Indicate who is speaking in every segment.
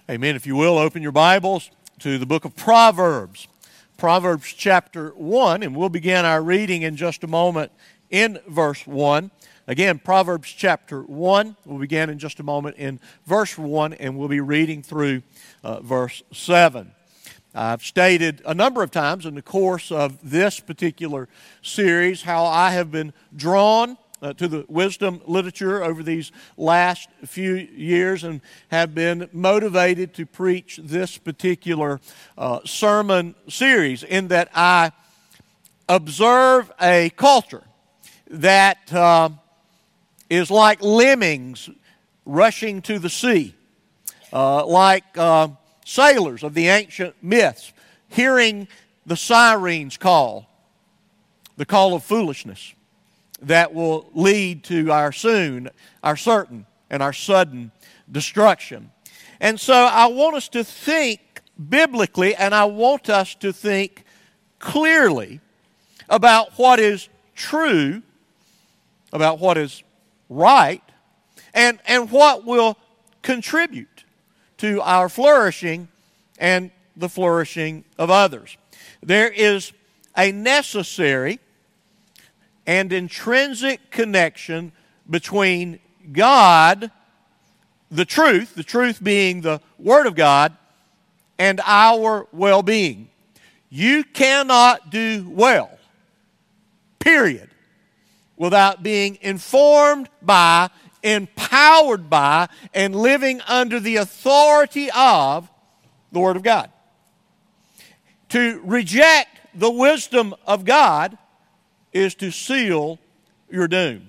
Speaker 1: Amen. If you will, open your Bibles to the book of Proverbs. Proverbs chapter 1, and we'll begin our reading in just a moment in verse 1. Again, Proverbs chapter 1. We'll begin in just a moment in verse 1, and we'll be reading through verse 7. I've stated a number of times in the course of this particular series how I have been drawn to the wisdom literature over these last few years and have been motivated to preach this particular sermon series, in that I observe a culture that is like lemmings rushing to the sea, like sailors of the ancient myths hearing the sirens call, the call of foolishness that will lead to our certain, and our sudden destruction. And so I want us to think biblically, and I want us to think clearly about what is true, about what is right, and what will contribute to our flourishing and the flourishing of others. There is a necessary and intrinsic connection between God, the truth being the Word of God, and our well-being. You cannot do well, period, without being informed by, empowered by, and living under the authority of the Word of God. To reject the wisdom of God is to seal your doom.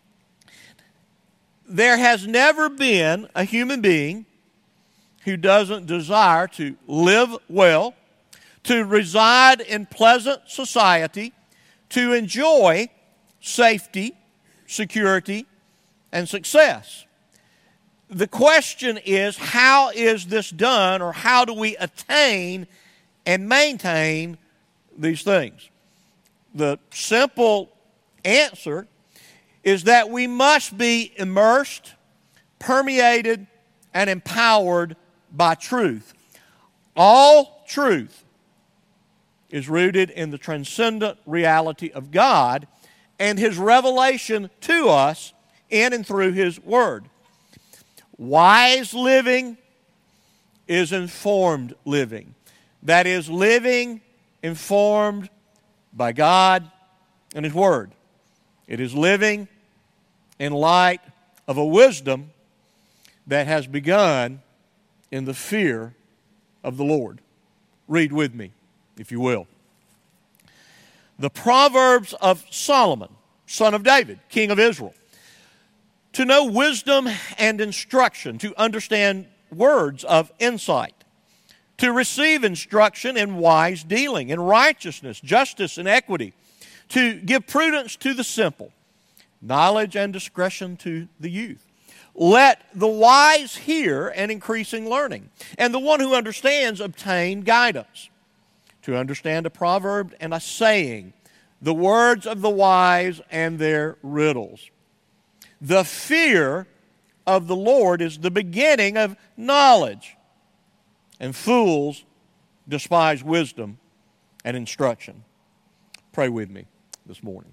Speaker 1: There has never been a human being who doesn't desire to live well, to reside in pleasant society, to enjoy safety, security, and success. The question is, how is this done, or how do we attain and maintain these things? The simple answer is that we must be immersed, permeated, and empowered by truth. All truth is rooted in the transcendent reality of God and His revelation to us in and through His Word. Wise living is informed living. That is, living informed by God and His Word. It is living in light of a wisdom that has begun in the fear of the Lord. Read with me, if you will. The Proverbs of Solomon, son of David, king of Israel. To know wisdom and instruction, to understand words of insight, to receive instruction in wise dealing, in righteousness, justice, and equity, to give prudence to the simple, knowledge and discretion to the youth. Let the wise hear and increasing learning, and the one who understands obtain guidance. To understand a proverb and a saying, the words of the wise and their riddles. The fear of the Lord is the beginning of knowledge, and fools despise wisdom and instruction. Pray with me this morning.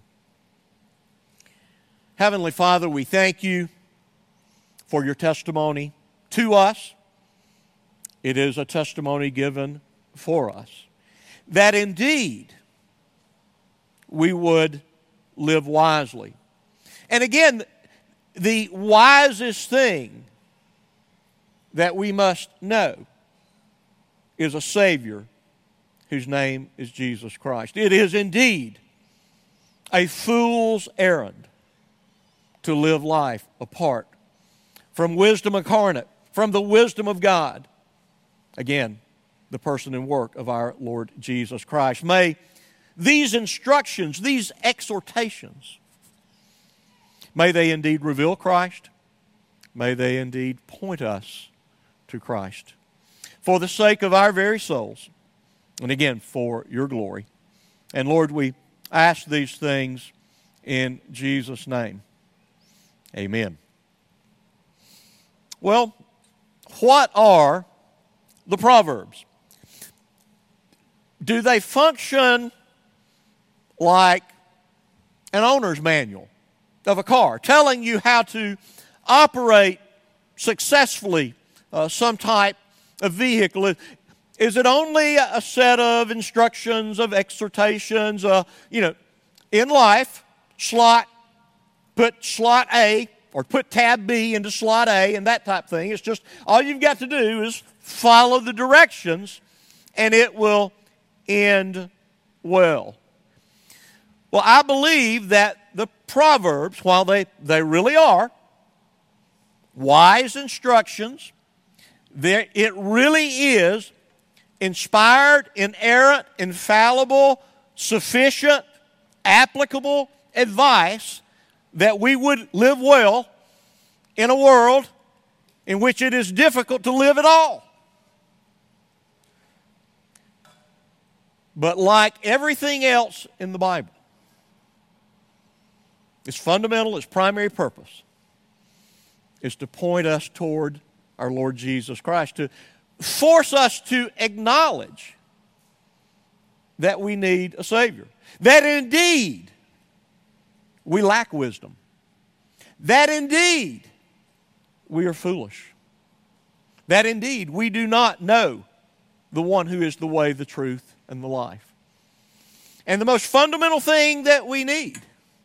Speaker 1: Heavenly Father, we thank You for Your testimony to us. It is a testimony given for us, that indeed we would live wisely. And again, the wisest thing that we must know is a Savior whose name is Jesus Christ. It is indeed a fool's errand to live life apart from wisdom incarnate, from the wisdom of God. Again, the person and work of our Lord Jesus Christ. May these instructions, these exhortations, may they indeed reveal Christ. May they indeed point us to Christ. For the sake of our very souls, and again, for Your glory. And Lord, we ask these things in Jesus' name. Amen. Well, what are the Proverbs? Do they function like an owner's manual of a car, telling you how to operate successfully some type of vehicle? Is it only a set of instructions, of exhortations, in life, put slot A or put tab B into slot A and that type of thing? It's just all you've got to do is follow the directions and it will end well. Well, I believe that the Proverbs, while they really are wise instructions, it really is inspired, inerrant, infallible, sufficient, applicable advice that we would live well in a world in which it is difficult to live at all. But like everything else in the Bible, its fundamental, its primary purpose is to point us toward our Lord Jesus Christ, to force us to acknowledge that we need a Savior, that indeed we lack wisdom, that indeed we are foolish, that indeed we do not know the one who is the way, the truth, and the life. And the most fundamental thing that we need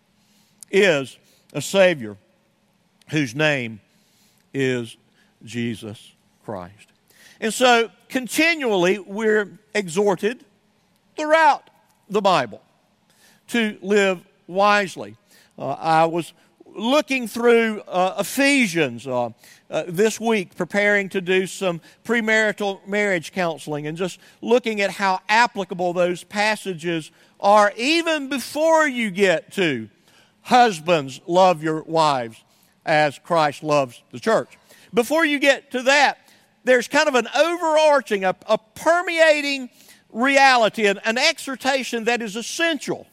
Speaker 1: is a Savior whose name is Jesus Christ. And so continually we're exhorted throughout the Bible to live wisely. I was looking through Ephesians this week, preparing to do some premarital marriage counseling, and just looking at how applicable those passages are even before you get to husbands, love your wives as Christ loves the church. Before you get to that, there's kind of an overarching, a permeating reality, an exhortation that is essential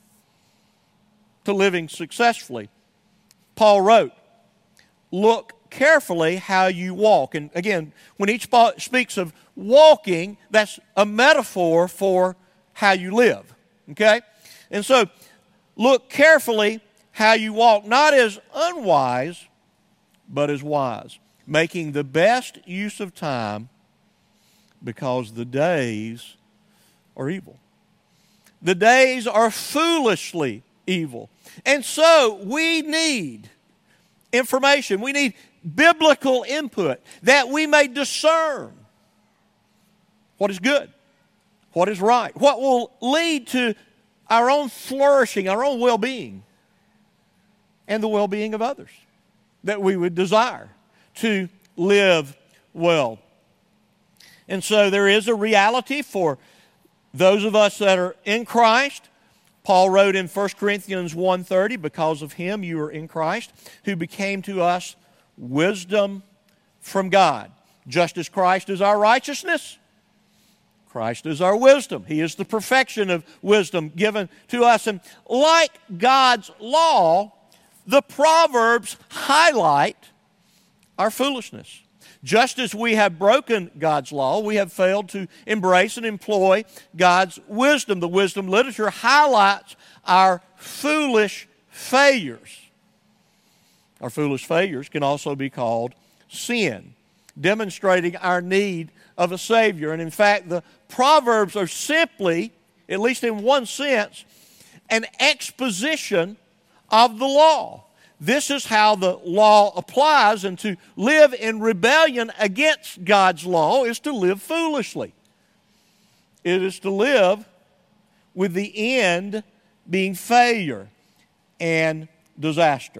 Speaker 1: to living successfully. Paul wrote, "Look carefully how you walk." And again, when he speaks of walking, that's a metaphor for how you live. Okay? And so, look carefully how you walk, not as unwise, but as wise, making the best use of time, because the days are evil. The days are foolishly evil. And so we need information. We need biblical input that we may discern what is good, what is right, what will lead to our own flourishing, our own well-being, and the well-being of others that we would desire to live well. And so there is a reality for those of us that are in Christ. Paul wrote in 1 Corinthians 1:30, "Because of him you are in Christ, who became to us wisdom from God." Just as Christ is our righteousness, Christ is our wisdom. He is the perfection of wisdom given to us. And like God's law, the Proverbs highlight our foolishness. Just as we have broken God's law, we have failed to embrace and employ God's wisdom. The wisdom literature highlights our foolish failures. Our foolish failures can also be called sin, demonstrating our need of a Savior. And in fact, the Proverbs are simply, at least in one sense, an exposition of the law. This is how the law applies, and to live in rebellion against God's law is to live foolishly. It is to live with the end being failure and disaster.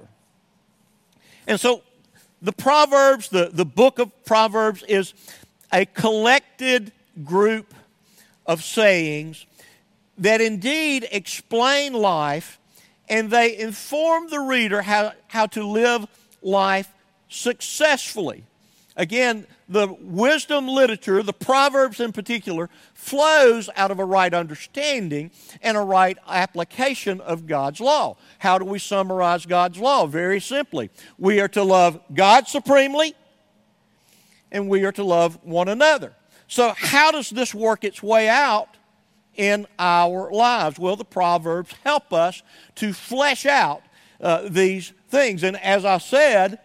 Speaker 1: And so the Proverbs, the book of Proverbs, is a collected group of sayings that indeed explain life, and they inform the reader how to live life successfully. Again, the wisdom literature, the Proverbs in particular, flows out of a right understanding and a right application of God's law. How do we summarize God's law? Very simply, we are to love God supremely, and we are to love one another. So how does this work its way out in our lives? Well, the Proverbs help us to flesh out these things. And as I said,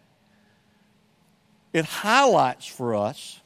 Speaker 1: it highlights for us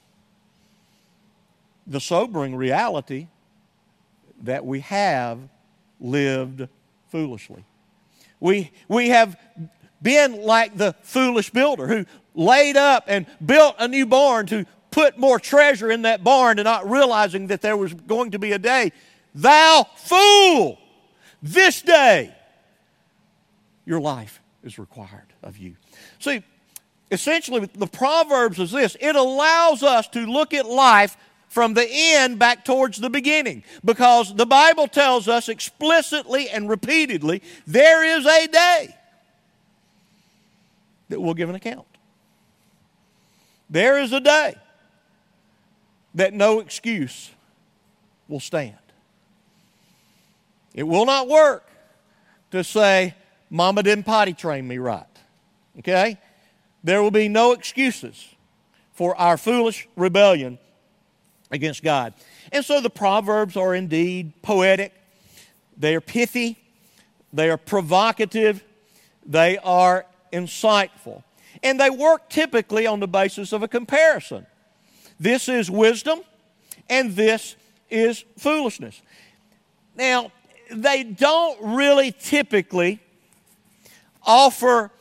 Speaker 1: the sobering reality that we have lived foolishly. We have been like the foolish builder who laid up and built a new barn to put more treasure in that barn and not realizing that there was going to be a day. Thou fool! This day your life is required of you. See, essentially the Proverbs is this. It allows us to look at life from the end back towards the beginning, because the Bible tells us explicitly and repeatedly there is a day that we'll give an account. There is a day that no excuse will stand. It will not work to say, Mama didn't potty train me right. Okay? There will be no excuses for our foolish rebellion against God. And so the Proverbs are indeed poetic. They are pithy. They are provocative. They are insightful. And they work typically on the basis of a comparison. This is wisdom, and this is foolishness. Now, they don't really typically offer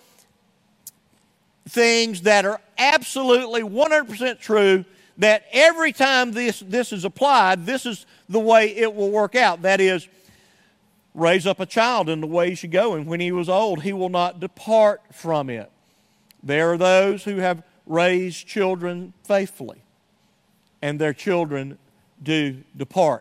Speaker 1: things that are absolutely 100% true, that every time this is applied, this is the way it will work out. That is, raise up a child in the way he should go, and when he was old, he will not depart from it. There are those who have raised children faithfully, and their children do depart.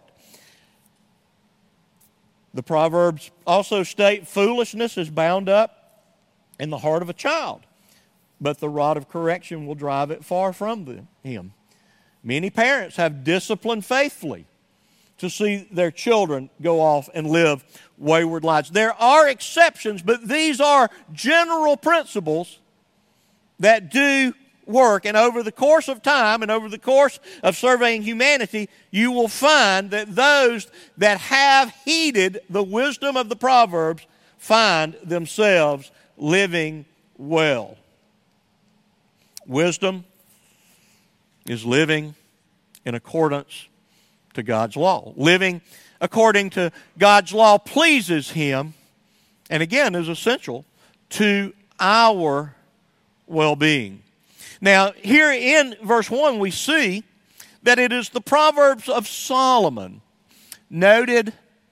Speaker 1: The Proverbs also state foolishness is bound up in the heart of a child, but the rod of correction will drive it far from him. Many parents have disciplined faithfully to see their children go off and live wayward lives. There are exceptions, but these are general principles that do work. And over the course of time and over the course of surveying humanity, you will find that those that have heeded the wisdom of the Proverbs find themselves living well. Wisdom is living in accordance to God's law. Living according to God's law pleases Him, and again is essential to our well-being. Now, here in verse 1 we see that it is the Proverbs of Solomon, noted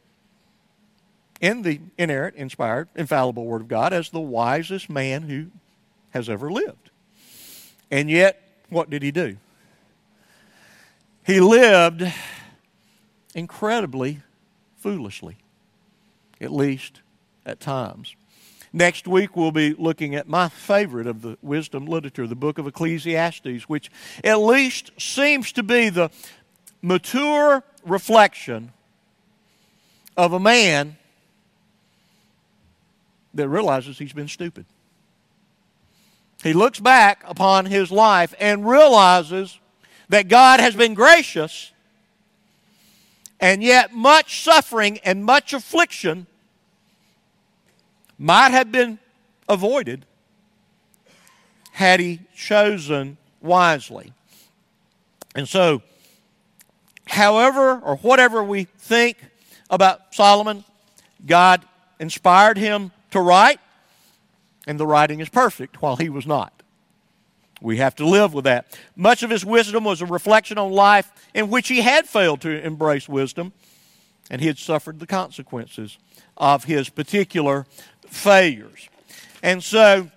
Speaker 1: in the inerrant, inspired, infallible Word of God as the wisest man who has ever lived. And yet, what did he do? He lived incredibly foolishly, at least at times. Next week we'll be looking at my favorite of the wisdom literature, the book of Ecclesiastes, which at least seems to be the mature reflection of a man that realizes he's been stupid. He looks back upon his life and realizes that God has been gracious, and yet much suffering and much affliction might have been avoided had he chosen wisely. And so, however or whatever we think about Solomon, God inspired him to write, and the writing is perfect while he was not. We have to live with that. Much of his wisdom was a reflection on life in which he had failed to embrace wisdom, and he had suffered the consequences of his particular failures. And so,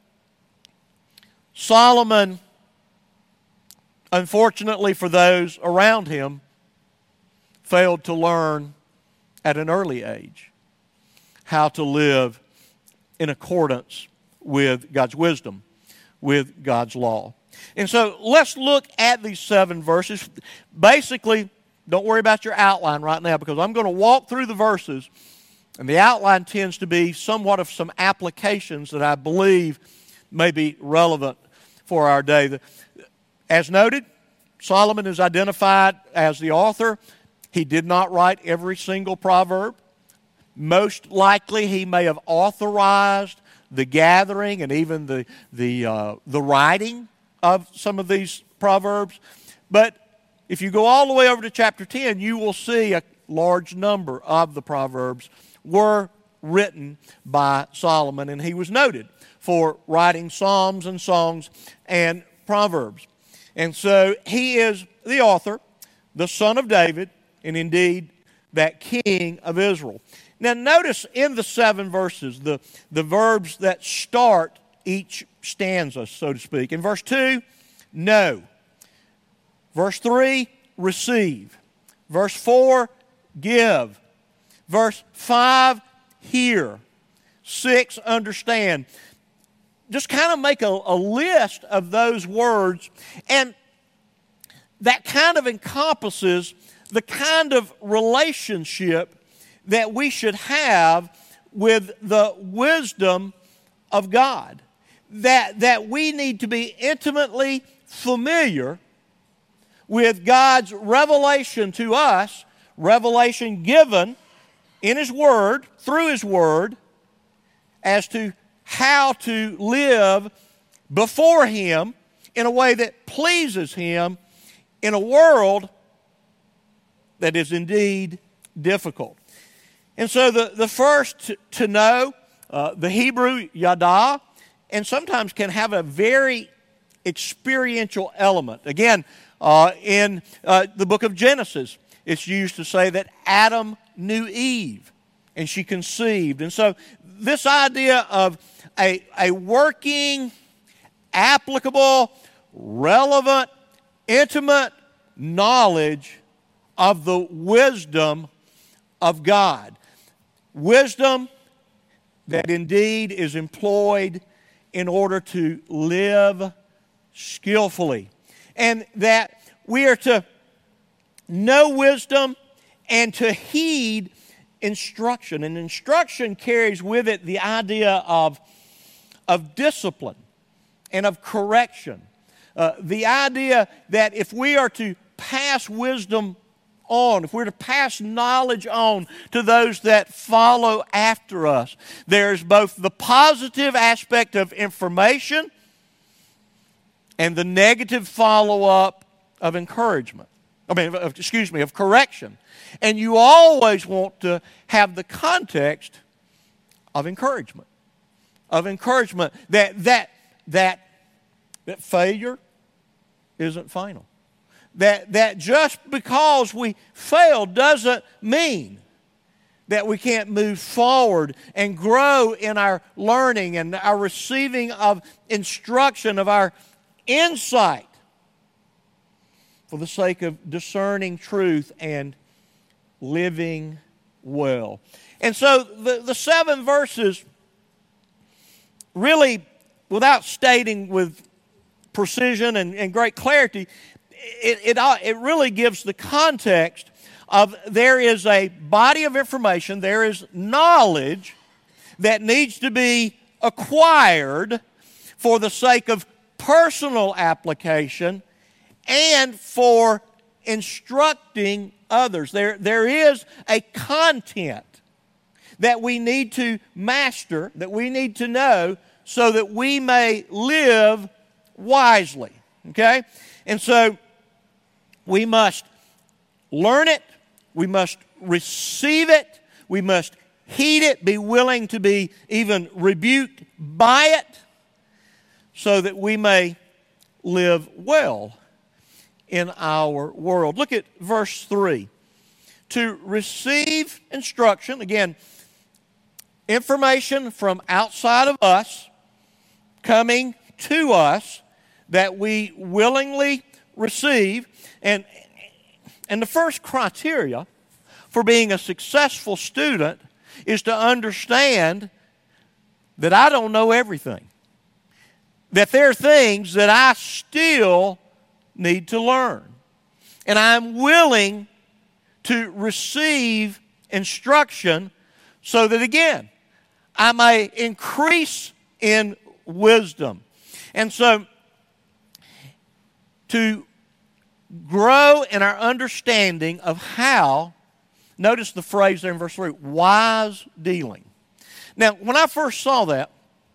Speaker 1: Solomon, unfortunately for those around him, failed to learn at an early age how to live in accordance with God's wisdom, with God's law. And so let's look at these 7 verses. Basically, don't worry about your outline right now, because I'm going to walk through the verses, and the outline tends to be somewhat of some applications that I believe may be relevant for our day. As noted, Solomon is identified as the author. He did not write every single proverb. Most likely he may have authorized the gathering and even the writing of some of these proverbs. But if you go all the way over to chapter 10, you will see a large number of the proverbs were written by Solomon, and he was noted for writing psalms and songs and proverbs. And so he is the author, the son of David, and indeed that king of Israel. Now notice in the 7 verses, the verbs that start each stanza, so to speak. In verse 2, know. Verse 3, receive. Verse 4, give. Verse 5, hear. 6, understand. Just kind of make a list of those words, and that kind of encompasses the kind of relationship that we should have with the wisdom of God. That we need to be intimately familiar with God's revelation to us, revelation given in His Word, through His Word, as to how to live before Him in a way that pleases Him in a world that is indeed difficult. And so the first to know, the Hebrew yada, and sometimes can have a very experiential element. Again, in the book of Genesis, it's used to say that Adam knew Eve, and she conceived. And so this idea of a working, applicable, relevant, intimate knowledge of the wisdom of God. Wisdom that indeed is employed in order to live skillfully. And that we are to know wisdom and to heed instruction. And instruction carries with it the idea of discipline and of correction. The idea that if we are to pass wisdom on, if we're to pass knowledge on to those that follow after us, there's both the positive aspect of information and the negative follow-up of encouragement. Of correction. And you always want to have the context of encouragement. Of encouragement that failure isn't final. That just because we fail doesn't mean that we can't move forward and grow in our learning and our receiving of instruction, of our insight, for the sake of discerning truth and living well. And so the 7 verses really, without stating with precision and great clarity, it really gives the context of there is a body of information, there is knowledge that needs to be acquired for the sake of personal application and for instructing others. There is a content that we need to master, that we need to know, so that we may live wisely. Okay? And so we must learn it, we must receive it, we must heed it, be willing to be even rebuked by it, so that we may live well in our world. Look at verse 3. To receive instruction, again, information from outside of us coming to us that we willingly receive. And the first criteria for being a successful student is to understand that I don't know everything. That there are things that I still need to learn. And I'm willing to receive instruction so that, again, I may increase in wisdom. And so, to grow in our understanding of how, notice the phrase there in verse 3, wise dealing. Now, when I first saw that,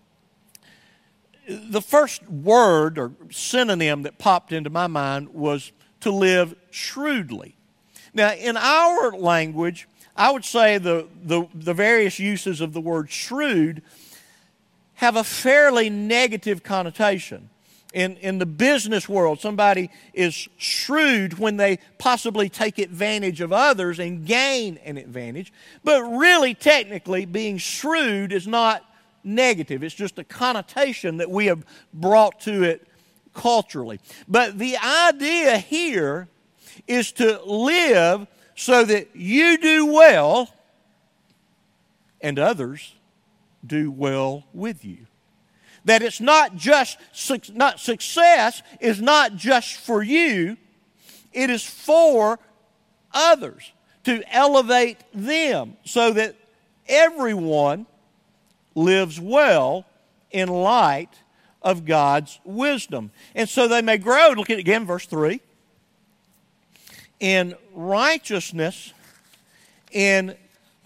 Speaker 1: the first word or synonym that popped into my mind was to live shrewdly. Now, in our language, I would say the various uses of the word shrewd have a fairly negative connotation. In the business world, somebody is shrewd when they possibly take advantage of others and gain an advantage. But really, technically, being shrewd is not negative. It's just a connotation that we have brought to it culturally. But the idea here is to live so that you do well and others do well with you. That it's not just, success is not just for you, it is for others, to elevate them so that everyone lives well in light of God's wisdom. And so they may grow, look at it again, verse 3, in righteousness, in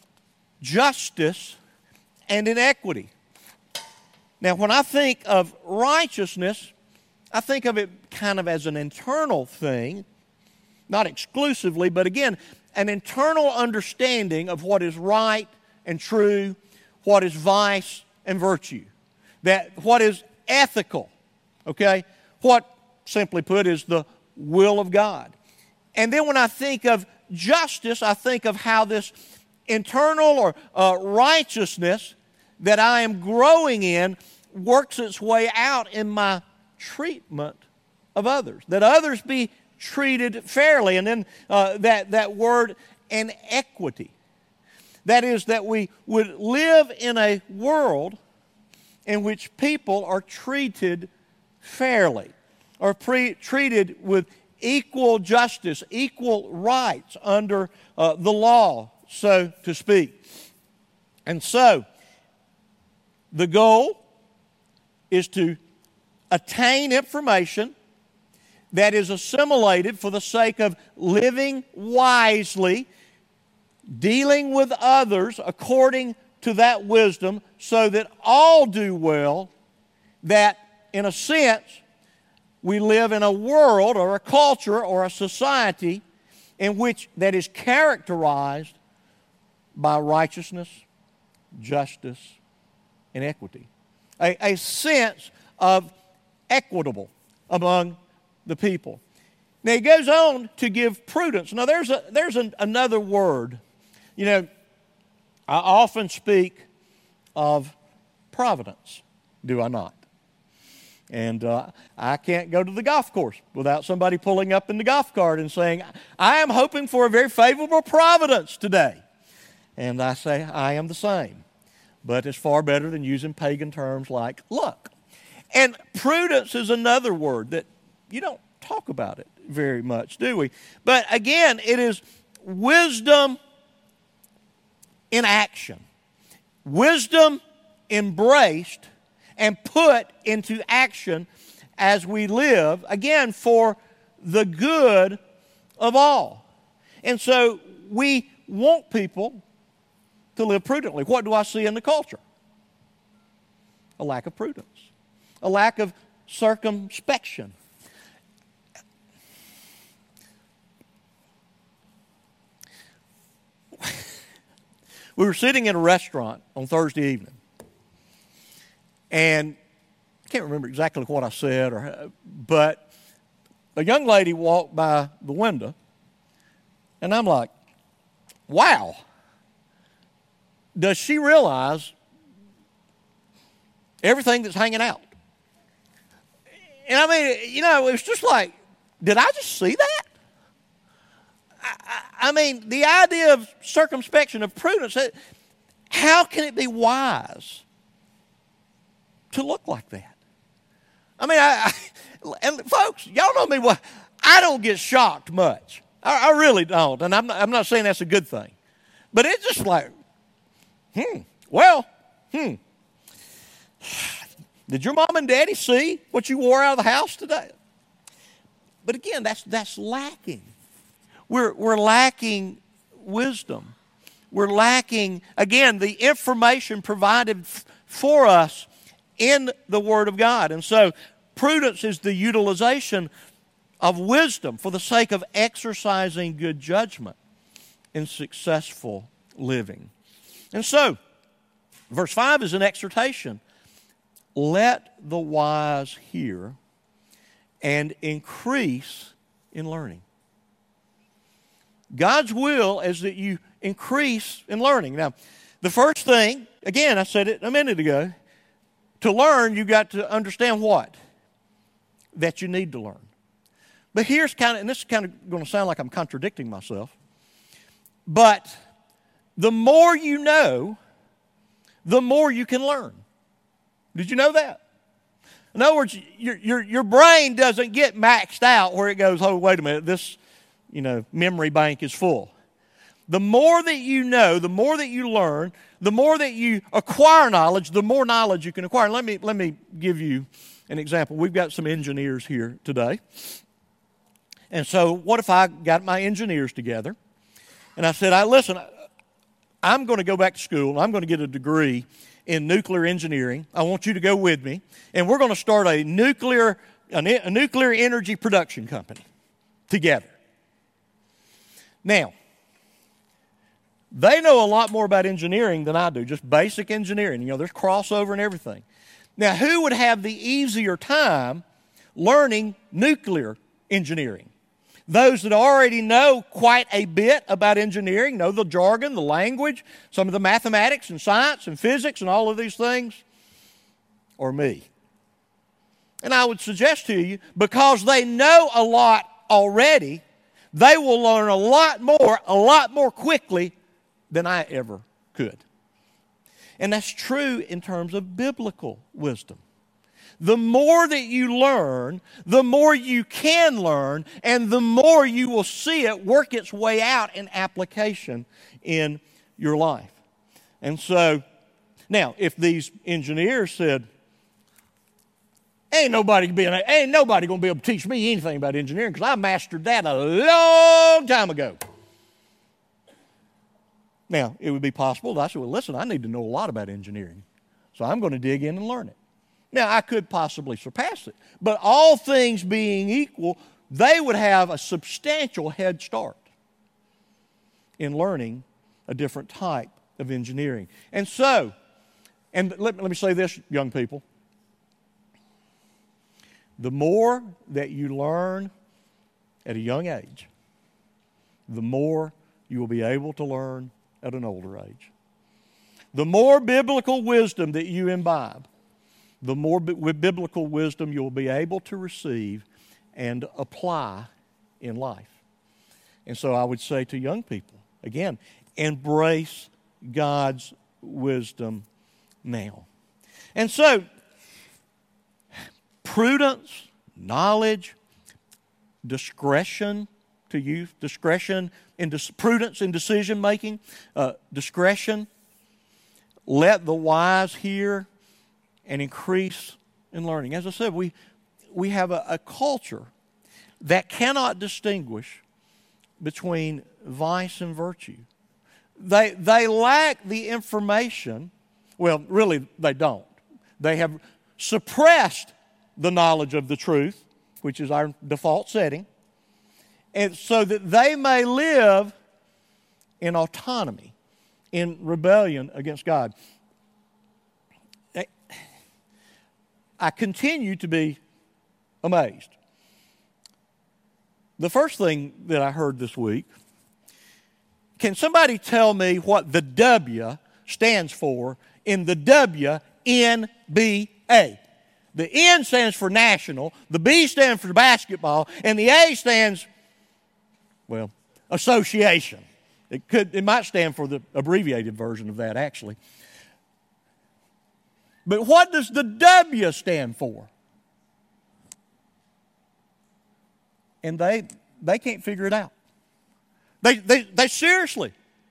Speaker 1: justice, and in equity. Now, when I think of righteousness, I think of it kind of as an internal thing, not exclusively, but again, an internal understanding of what is right and true, what is vice and virtue, that what is ethical, okay? What, simply put, is the will of God. And then when I think of justice, I think of how this internal or righteousness that I am growing in works its way out in my treatment of others, that others be treated fairly. And then that word, and equity. That is, that we would live in a world in which people are treated fairly, or treated with equal justice, equal rights under the law, so to speak. And so, the goal is to attain information that is assimilated for the sake of living wisely, dealing with others according to that wisdom, so that all do well, that in a sense we live in a world or a culture or a society in which that is characterized by righteousness, justice, and equity. A sense of equitable among the people. Now he goes on to give prudence. Now there's another word. You know, I often speak of providence, do I not? And I can't go to the golf course without somebody pulling up in the golf cart and saying, I am hoping for a very favorable providence today. And I say, I am the same. But it's far better than using pagan terms like luck. And prudence is another word that you don't talk about it very much, do we? But again, it is wisdom in action. Wisdom embraced and put into action as we live, again, for the good of all. And so we want people to live prudently. What do I see in the culture? A lack of prudence, a lack of circumspection. We were sitting in a restaurant on Thursday evening, and I can't remember exactly what I said, but a young lady walked by the window, and I'm like, wow, does she realize everything that's hanging out? And I mean, you know, it was just like, did I just see that? I mean, the idea of circumspection, of prudence, how can it be wise to look like that? I mean, and folks, y'all know me well. I don't get shocked much. I really don't, and I'm not saying that's a good thing. But it's just like, did your mom and daddy see what you wore out of the house today? But again, that's lacking. We're lacking wisdom. We're lacking, again, the information provided for us in the Word of God. And so prudence is the utilization of wisdom for the sake of exercising good judgment in successful living. And so, verse 5 is an exhortation. Let the wise hear and increase in learning. God's will is that you increase in learning. Now, the first thing, again, I said it a minute ago, to learn, you've got to understand what? That you need to learn. But here's and this is kind of going to sound like I'm contradicting myself, but the more you know, the more you can learn. Did you know that? In other words, your brain doesn't get maxed out where it goes, oh, wait a minute, this memory bank is full. The more that you know, the more that you learn, the more that you acquire knowledge, the more knowledge you can acquire. Let me give you an example. We've got some engineers here today. And so what if I got my engineers together and I said, listen, I'm going to go back to school and I'm going to get a degree in nuclear engineering. I want you to go with me, and we're going to start a nuclear energy production company together. Now, they know a lot more about engineering than I do, just basic engineering. There's crossover and everything. Now, who would have the easier time learning nuclear engineering? Those that already know quite a bit about engineering, know the jargon, the language, some of the mathematics and science and physics and all of these things, or me? And I would suggest to you, because they know a lot already, they will learn a lot more quickly than I ever could. And that's true in terms of biblical wisdom. The more that you learn, the more you can learn, and the more you will see it work its way out in application in your life. And so, now, if these engineers said, ain't nobody going to be able to teach me anything about engineering because I mastered that a long time ago. Now, it would be possible that I said, well, listen, I need to know a lot about engineering, so I'm going to dig in and learn it. Now, I could possibly surpass it, but all things being equal, they would have a substantial head start in learning a different type of engineering. And so, and let me say this, young people. The more that you learn at a young age, the more you will be able to learn at an older age. The more biblical wisdom that you imbibe, the more biblical wisdom you'll be able to receive and apply in life. And so I would say to young people, again, embrace God's wisdom now. And so, prudence, knowledge, discretion to youth, discretion, prudence in decision making, discretion. Let the wise hear and increase in learning. As I said, we have a culture that cannot distinguish between vice and virtue. They lack the information. Well, really, they don't. They have suppressed the knowledge of the truth, which is our default setting, and so that they may live in autonomy, in rebellion against God. I continue to be amazed. The first thing that I heard this week, can somebody tell me what the W stands for in the WNBA? The N stands for national, the B stands for basketball, and the A stands, well, association. It might stand for the abbreviated version of that, actually. But what does the W stand for? And they can't figure it out. They seriously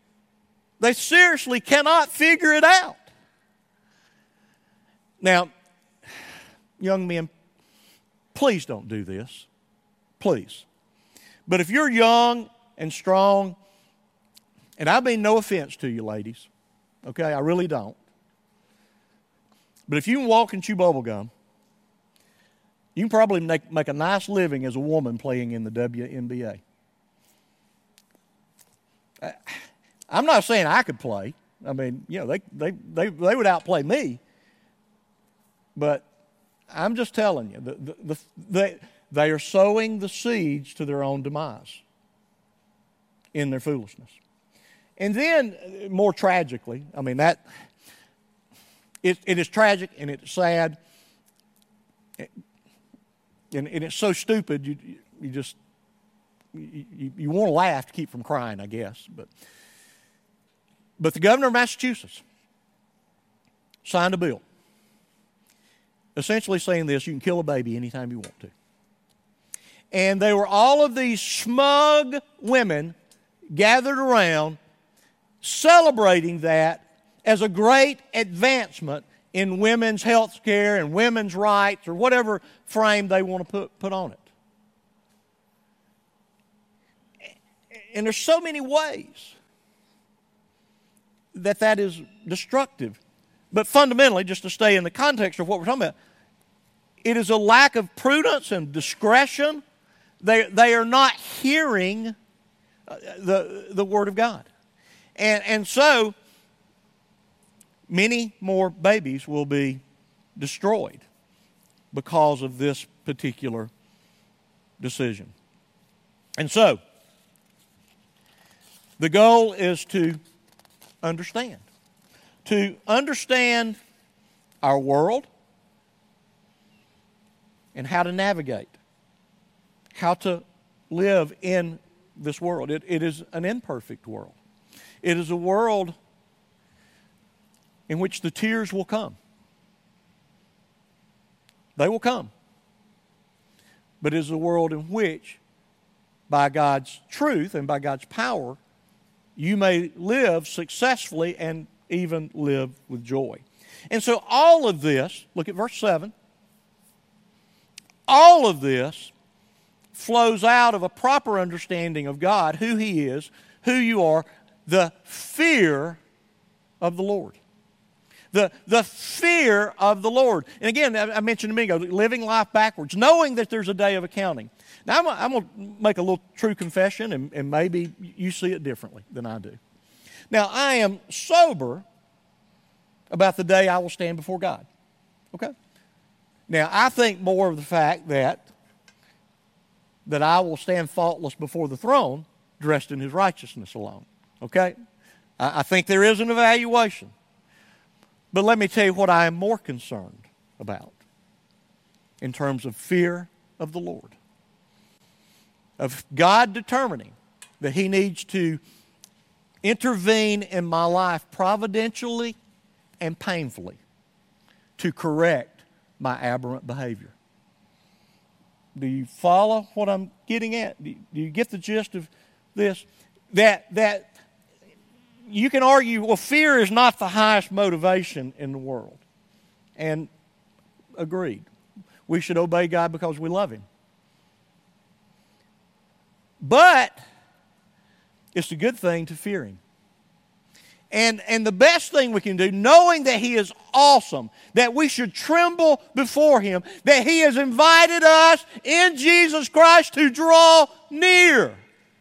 Speaker 1: cannot figure it out. Now, young men, please don't do this. please. But if you're young and strong, and I mean no offense to you ladies, okay, I really don't. But if you can walk and chew bubble gum, you can probably make a nice living as a woman playing in the WNBA. I'm not saying I could play. I mean, you know, they would outplay me. But I'm just telling you, they are sowing the seeds to their own demise in their foolishness. And then, more tragically, I mean, it is tragic and it's sad. And it's so stupid, you want to laugh to keep from crying, I guess. But the governor of Massachusetts signed a bill essentially saying this: you can kill a baby anytime you want to. And there were all of these smug women gathered around celebrating that as a great advancement in women's health care and women's rights, or whatever frame they want to put on it. And there's so many ways that is destructive. But fundamentally, just to stay in the context of what we're talking about, it is a lack of prudence and discretion. They are not hearing the Word of God. And so, many more babies will be destroyed because of this particular decision. And so, the goal is to understand our world and how to navigate, how to live in this world. It is an imperfect world. It is a world in which the tears will come. They will come. But it is a world in which, by God's truth and by God's power, you may live successfully and even live with joy. And so all of this, look at verse 7, all of this flows out of a proper understanding of God, who He is, who you are, the fear of the Lord. The fear of the Lord. And again, I mentioned a minute ago, living life backwards, knowing that there's a day of accounting. Now, I'm going to make a little true confession, and maybe you see it differently than I do. Now, I am sober about the day I will stand before God. Okay? Now, I think more of the fact that I will stand faultless before the throne, dressed in His righteousness alone. Okay? I think there is an evaluation. But let me tell you what I am more concerned about in terms of fear of the Lord. Of God determining that He needs to intervene in my life providentially and painfully to correct my aberrant behavior. Do you follow what I'm getting at? Do you get the gist of this? That you can argue, well, fear is not the highest motivation in the world. And agreed. We should obey God because we love Him. But it's a good thing to fear Him. And the best thing we can do, knowing that He is awesome, that we should tremble before Him, that He has invited us in Jesus Christ to draw near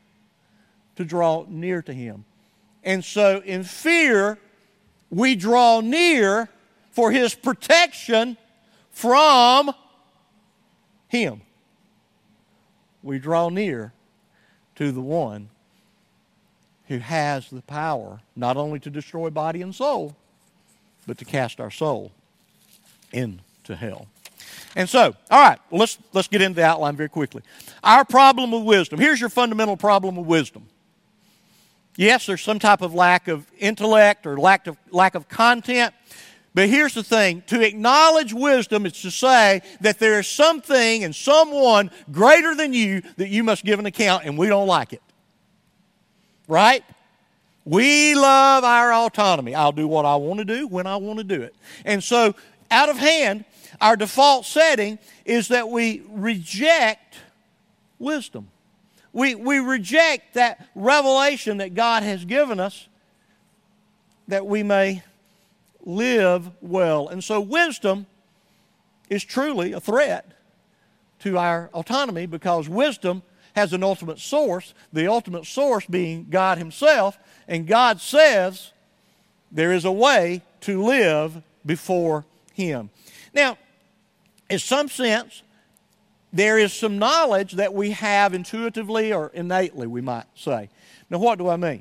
Speaker 1: to Him. And so in fear, we draw near for His protection from Him. We draw near to the one who has the power not only to destroy body and soul, but to cast our soul into hell. And so, all right, well, let's get into the outline very quickly. Our problem with wisdom. Here's your fundamental problem with wisdom. Yes, there's some type of lack of intellect or lack of content. But here's the thing. To acknowledge wisdom is to say that there is something and someone greater than you that you must give an account, and we don't like it. Right? We love our autonomy. I'll do what I want to do when I want to do it. And so, out of hand, our default setting is that we reject wisdom. We reject that revelation that God has given us that we may live well. And so wisdom is truly a threat to our autonomy, because wisdom has an ultimate source, the ultimate source being God Himself, and God says there is a way to live before Him. Now, in some sense, there is some knowledge that we have intuitively or innately, we might say. Now, what do I mean?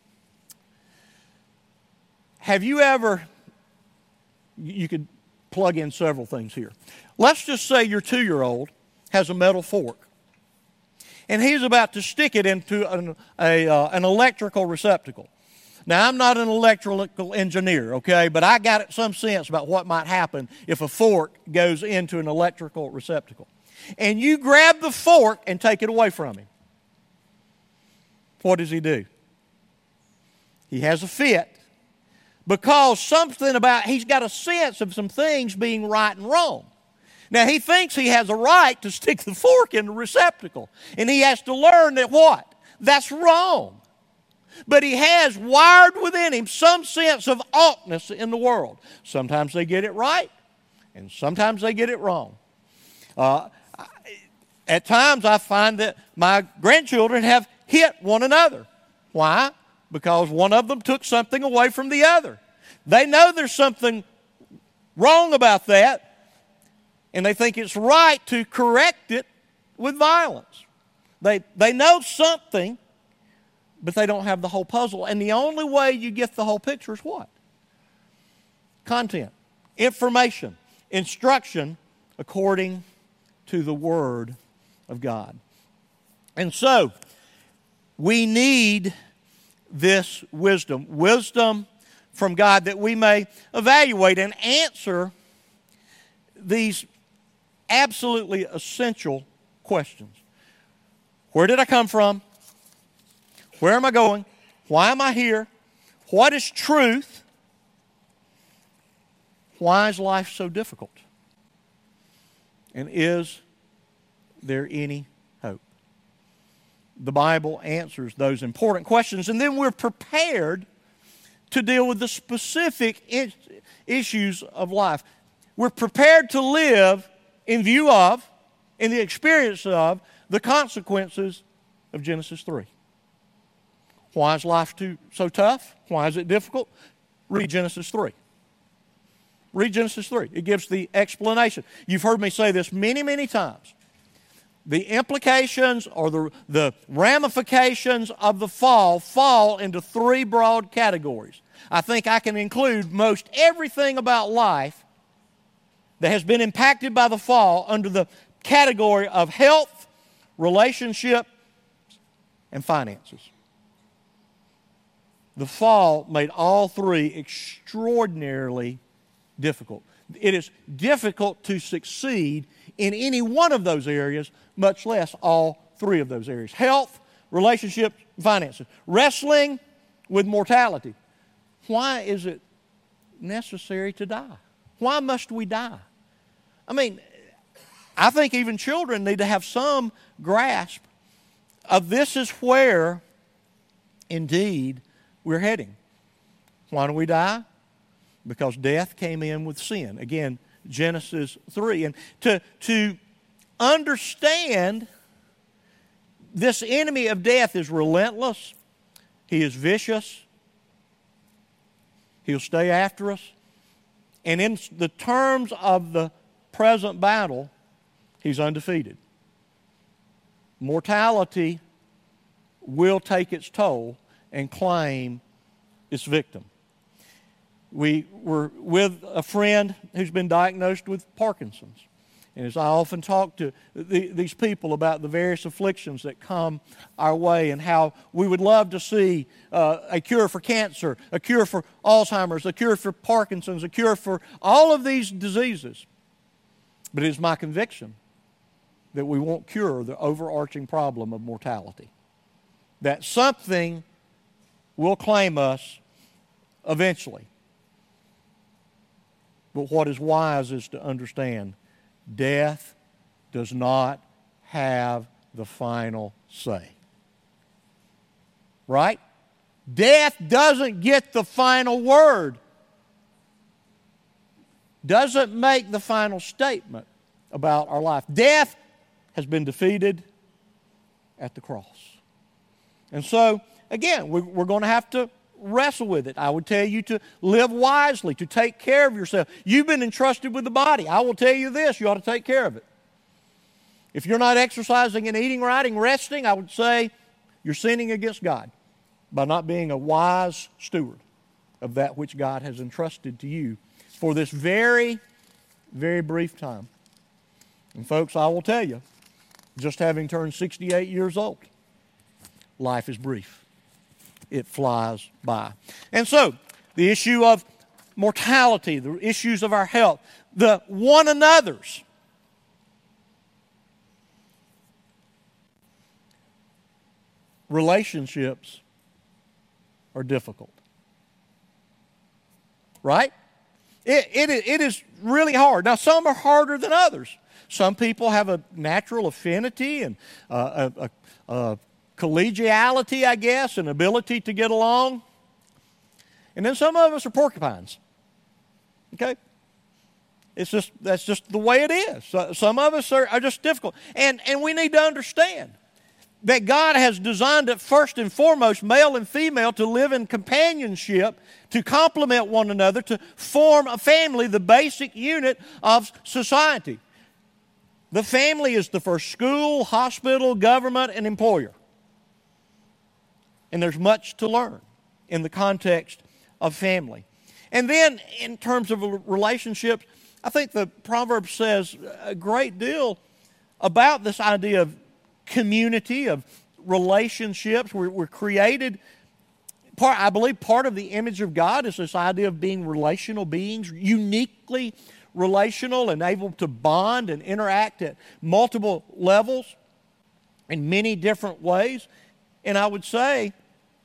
Speaker 1: Have you ever, you could plug in several things here. Let's just say your 2-year-old has a metal fork, and he's about to stick it into an electrical receptacle. Now, I'm not an electrical engineer, okay, but I got some sense about what might happen if a fork goes into an electrical receptacle. And you grab the fork and take it away from him. What does he do? He has a fit, because something about, he's got a sense of some things being right and wrong. Now, he thinks he has a right to stick the fork in the receptacle, and he has to learn that what? That's wrong. But he has wired within him some sense of oughtness in the world. Sometimes they get it right, and sometimes they get it wrong. At times I find that my grandchildren have hit one another. Why? Because one of them took something away from the other. They know there's something wrong about that, and they think it's right to correct it with violence. They know something, but they don't have the whole puzzle. And the only way you get the whole picture is what? Content, information, instruction according to the Word of God. And so, we need this wisdom from God, that we may evaluate and answer these absolutely essential questions. Where did I come from? Where am I going? Why am I here? What is truth? Why is life so difficult? And is there any hope? The Bible answers those important questions, and then we're prepared to deal with the specific issues of life. We're prepared to live in view of, in the experience of, the consequences of Genesis 3. Why is life so tough? Why is it difficult? Read Genesis 3. Read Genesis 3. It gives the explanation. You've heard me say this many, many times. The implications or the ramifications of the fall into 3 broad categories. I think I can include most everything about life that has been impacted by the fall under the category of health, relationship, and finances. The fall made all 3 extraordinarily difficult. It is difficult to succeed in any one of those areas, much less all 3 of those areas. Health, relationship, finances. Wrestling with mortality. Why is it necessary to die? Why must we die? I mean, I think even children need to have some grasp of this is where, indeed, we're heading. Why do we die? Because death came in with sin. Again, Genesis 3. And to understand this enemy of death is relentless. He is vicious. He'll stay after us. And in the terms of the present battle, he's undefeated. Mortality will take its toll and claim its victim. We were with a friend who's been diagnosed with Parkinson's. And as I often talk to these people about the various afflictions that come our way and how we would love to see a cure for cancer, a cure for Alzheimer's, a cure for Parkinson's, a cure for all of these diseases. But it is my conviction that we won't cure the overarching problem of mortality. That something will claim us eventually. But what is wise is to understand death does not have the final say. Right? Death doesn't get the final word. Doesn't make the final statement about our life. Death has been defeated at the cross. And so, again, we're going to have to wrestle with it. I would tell you to live wisely, to take care of yourself. You've been entrusted with the body. I will tell you this, you ought to take care of it. If you're not exercising and eating right and resting, I would say you're sinning against God by not being a wise steward of that which God has entrusted to you for this very, very brief time. And folks, I will tell you, just having turned 68 years old, life is brief. It flies by. And so, the issue of mortality, the issues of our health, the one another's. Relationships are difficult. Right? It is really hard. Now, some are harder than others. Some people have a natural affinity and a collegiality, I guess, an ability to get along. And then some of us are porcupines. Okay? That's just the way it is. Some of us are just difficult. And we need to understand that God has designed it first and foremost, male and female, to live in companionship, to complement one another, to form a family, the basic unit of society. The family is the first school, hospital, government, and employer. And there's much to learn in the context of family. And then, in terms of relationships, I think the proverb says a great deal about this idea of community, of relationships. We're created, I believe part of the image of God is this idea of being relational beings, uniquely relational and able to bond and interact at multiple levels in many different ways. And I would say,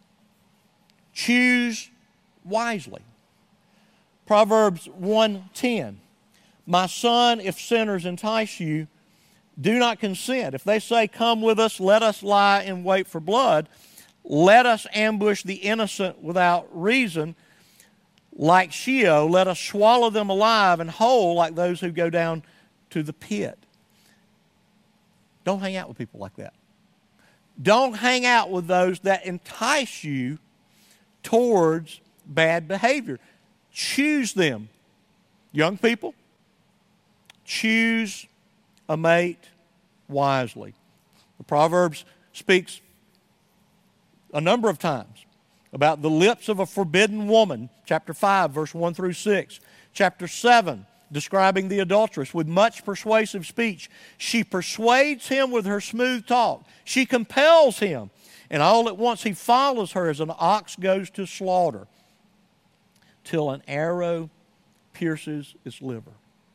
Speaker 1: choose wisely. Proverbs 1:10, "My son, if sinners entice you, do not consent. If they say, 'Come with us, let us lie in wait for blood,' let us ambush the innocent without reason. Like Sheol, let us swallow them alive and whole like those who go down to the pit." Don't hang out with people like that. Don't hang out with those that entice you towards bad behavior. Choose them. Young people, choose a mate wisely. The Proverbs speaks a number of times about the lips of a forbidden woman, chapter 5, verse 1 through 6. Chapter 7, describing the adulteress, with much persuasive speech. She persuades him with her smooth talk. She compels him, and all at once he follows her as an ox goes to slaughter, till an arrow pierces its liver.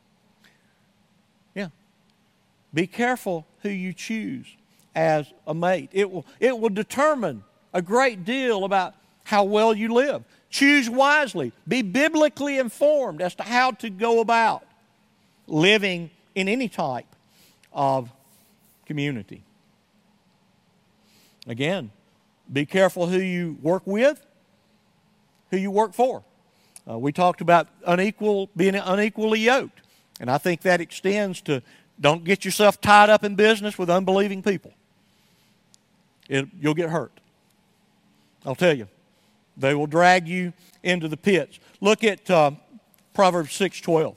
Speaker 1: Yeah. Be careful who you choose as a mate. It will determine a great deal about how well you live. Choose wisely. Be biblically informed as to how to go about living in any type of community. Again, be careful who you work with, who you work for. We talked about being unequally yoked. And I think that extends to don't get yourself tied up in business with unbelieving people. You'll get hurt. I'll tell you. They will drag you into the pits. Look at Proverbs 6:12.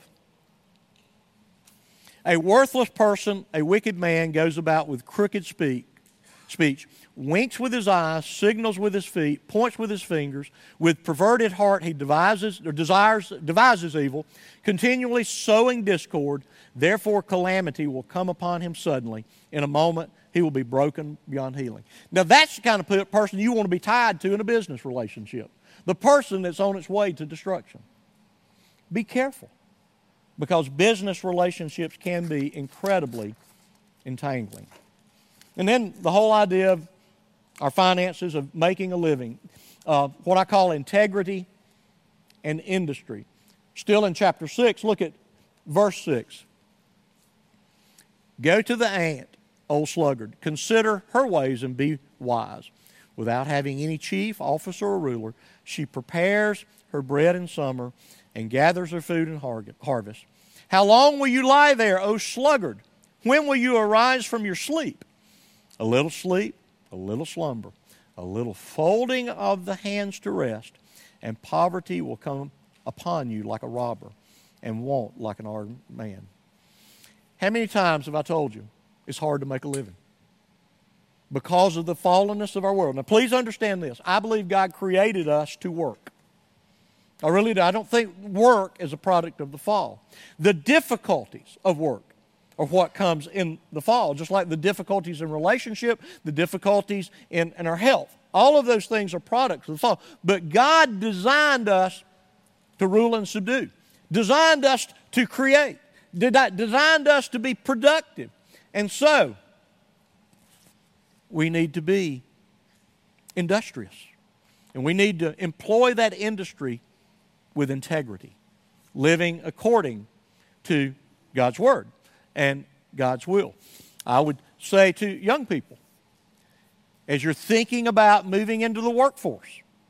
Speaker 1: "A worthless person, a wicked man, goes about with crooked speech, winks with his eyes, signals with his feet, points with his fingers. With perverted heart he devises evil, continually sowing discord. Therefore calamity will come upon him suddenly. In a moment he will be broken beyond healing." Now that's the kind of person you want to be tied to in a business relationship. The person that's on its way to destruction. Be careful, because business relationships can be incredibly entangling. And then the whole idea of our finances, of making a living, what I call integrity and industry. Still in chapter 6, look at verse 6. "Go to the ant old sluggard. Consider her ways and be wise. Without having any chief, officer, or ruler, she prepares her bread in summer and gathers her food in harvest. How long will you lie there, O sluggard? When will you arise from your sleep? A little sleep, a little slumber, a little folding of the hands to rest, and poverty will come upon you like a robber, and want like an armed man. How many times have I told you it's hard to make a living? Because of the fallenness of our world. Now please understand this. I believe God created us to work. I really do. I don't think work is a product of the fall. The difficulties of work are what comes in the fall, just like the difficulties in relationship, the difficulties in our health. All of those things are products of the fall. But God designed us to rule and subdue, designed us to create, designed us to be productive. And so, we need to be industrious. And we need to employ that industry with integrity, living according to God's Word and God's will. I would say to young people, as you're thinking about moving into the workforce,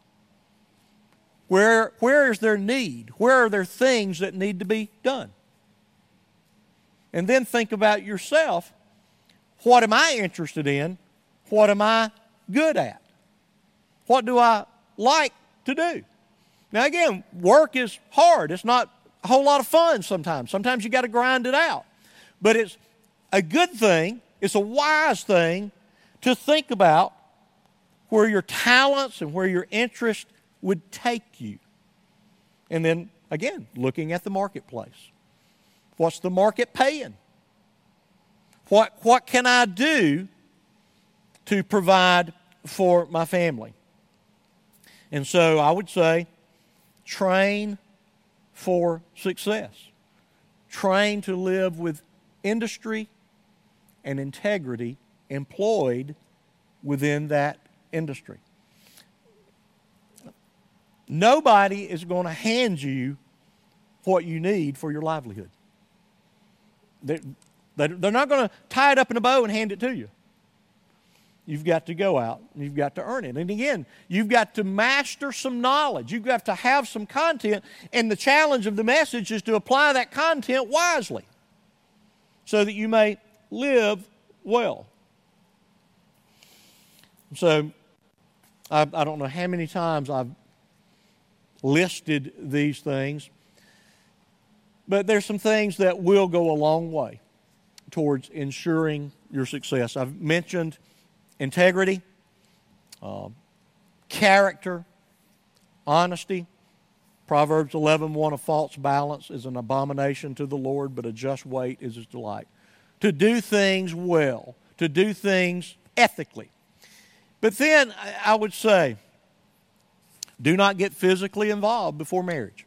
Speaker 1: where is there need? Where are there things that need to be done? And then think about yourself. What am I interested in? What am I good at? What do I like to do? Now again, work is hard. It's not a whole lot of fun sometimes. Sometimes you got to grind it out. But it's a good thing, it's a wise thing to think about where your talents and where your interest would take you. And then, again, looking at the marketplace. What's the market paying? What can I do to provide for my family? And so I would say, train for success. Train to live with industry and integrity employed within that industry. Nobody is going to hand you what you need for your livelihood. They're not going to tie it up in a bow and hand it to you. You've got to go out and you've got to earn it. And again, you've got to master some knowledge. You've got to have some content. And the challenge of the message is to apply that content wisely so that you may live well. So, I don't know how many times I've listed these things, but there's some things that will go a long way towards ensuring your success. I've mentioned integrity, character, honesty. Proverbs 11:1, a false balance is an abomination to the Lord, but a just weight is his delight. To do things well, to do things ethically. But then I would say, do not get physically involved before marriage.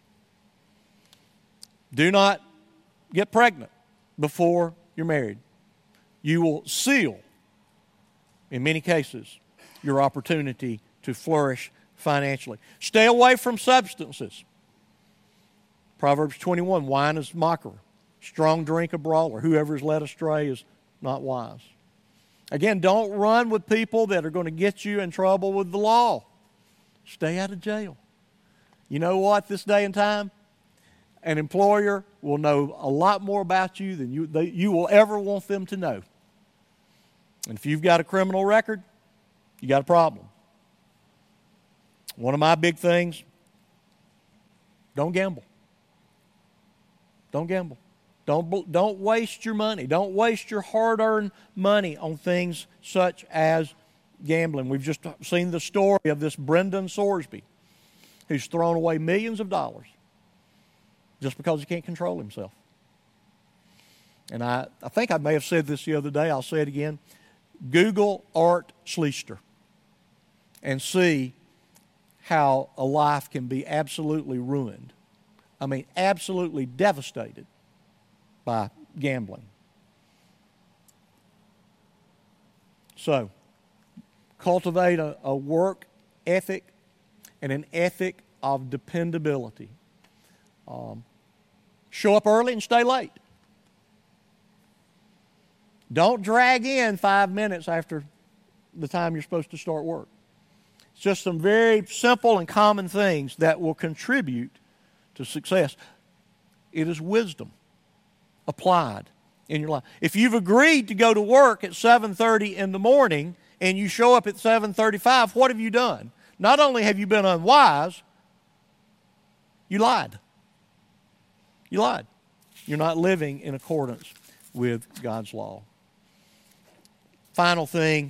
Speaker 1: Do not get pregnant before you're married. You will seal, in many cases, your opportunity to flourish financially. Stay away from substances. Proverbs 21, wine is mocker. Strong drink a brawler. Whoever is led astray is not wise. Again, don't run with people that are going to get you in trouble with the law. Stay out of jail. You know what, this day and time? An employer will know a lot more about you than you will ever want them to know. And if you've got a criminal record, you got a problem. One of my big things, don't gamble. Don't gamble. Don't waste your money. Don't waste your hard-earned money on things such as gambling. We've just seen the story of this Brendan Sorsby, who's thrown away millions of dollars just because he can't control himself. And I think I may have said this the other day. I'll say it again. Google Art Schlichter and see how a life can be absolutely ruined. I mean, absolutely devastated by gambling. So, cultivate a work ethic and an ethic of dependability. Show up early and stay late. Don't drag in 5 minutes after the time you're supposed to start work. It's just some very simple and common things that will contribute to success. It is wisdom applied in your life. If you've agreed to go to work at 7:30 in the morning and you show up at 7:35, what have you done? Not only have you been unwise, you lied. You lied. You're not living in accordance with God's law. Final thing,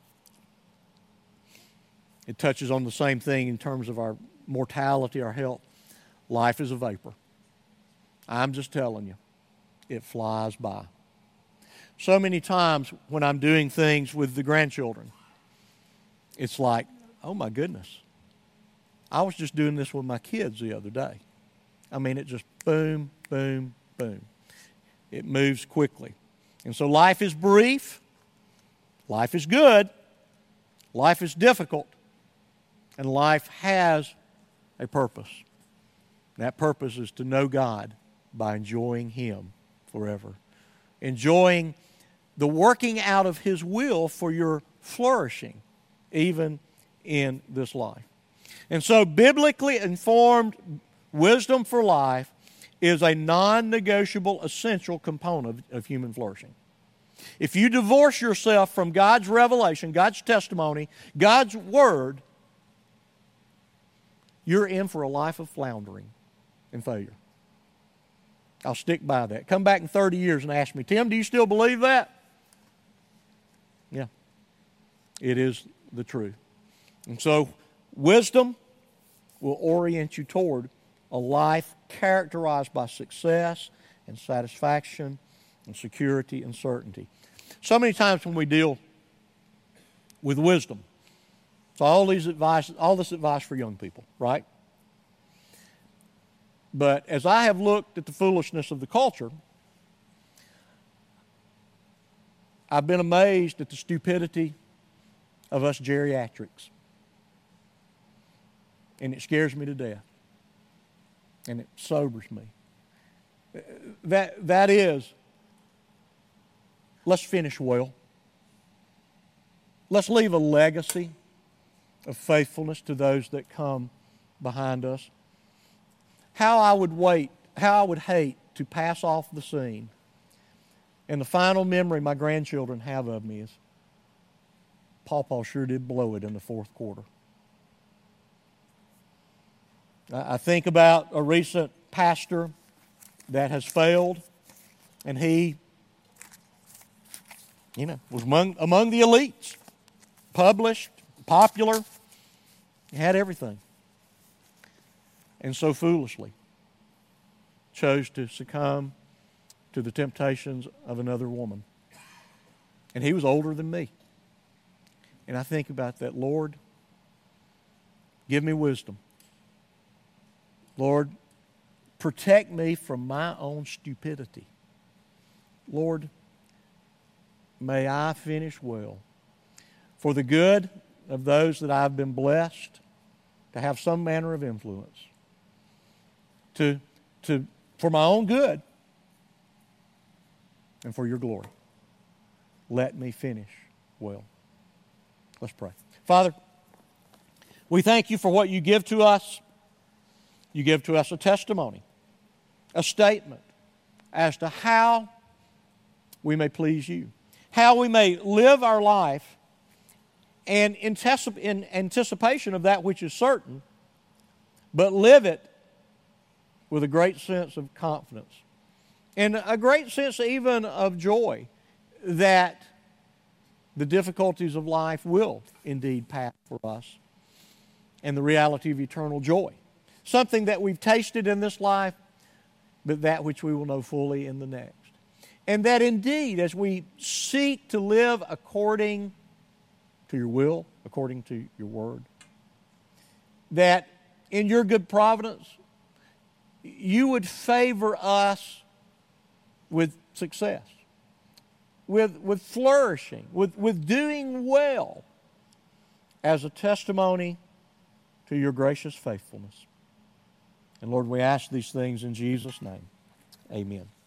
Speaker 1: it touches on the same thing in terms of our mortality, our health. Life is a vapor. I'm just telling you, it flies by. So many times when I'm doing things with the grandchildren, it's like, oh my goodness, I was just doing this with my kids the other day. I mean, it just boom, boom, boom. It moves quickly. And so life is brief. Life is good. Life is difficult. And life has a purpose. That purpose is to know God by enjoying Him forever. Enjoying the working out of His will for your flourishing, even in this life. And so biblically informed wisdom for life is a non-negotiable, essential component of human flourishing. If you divorce yourself from God's revelation, God's testimony, God's Word, you're in for a life of floundering and failure. I'll stick by that. Come back in 30 years and ask me, Tim, do you still believe that? Yeah, it is the truth. And so wisdom will orient you toward a life characterized by success and satisfaction and security and certainty. So many times when we deal with wisdom, so all this advice for young people, right? But as I have looked at the foolishness of the culture, I've been amazed at the stupidity of us geriatrics. And it scares me to death. And it sobers me. That is, let's finish well. Let's leave a legacy of faithfulness to those that come behind us. How I would hate to pass off the scene. And the final memory my grandchildren have of me is, Pawpaw sure did blow it in the fourth quarter. I think about a recent pastor that has failed, and he, was among the elites, published, popular, he had everything. And so foolishly chose to succumb to the temptations of another woman. And he was older than me. And I think about that, Lord, give me wisdom. Lord, protect me from my own stupidity. Lord, may I finish well for the good of those that I've been blessed to have some manner of influence, for my own good and for your glory. Let me finish well. Let's pray. Father, we thank you for what you give to us. You give to us a testimony, a statement as to how we may please you, how we may live our life and in anticipation of that which is certain, but live it with a great sense of confidence and a great sense even of joy that the difficulties of life will indeed pass for us, and the reality of eternal joy. Something that we've tasted in this life, but that which we will know fully in the next. And that indeed, as we seek to live according to your will, according to your word, that in your good providence, you would favor us with success, with flourishing, with doing well as a testimony to your gracious faithfulness. And Lord, we ask these things in Jesus' name. Amen.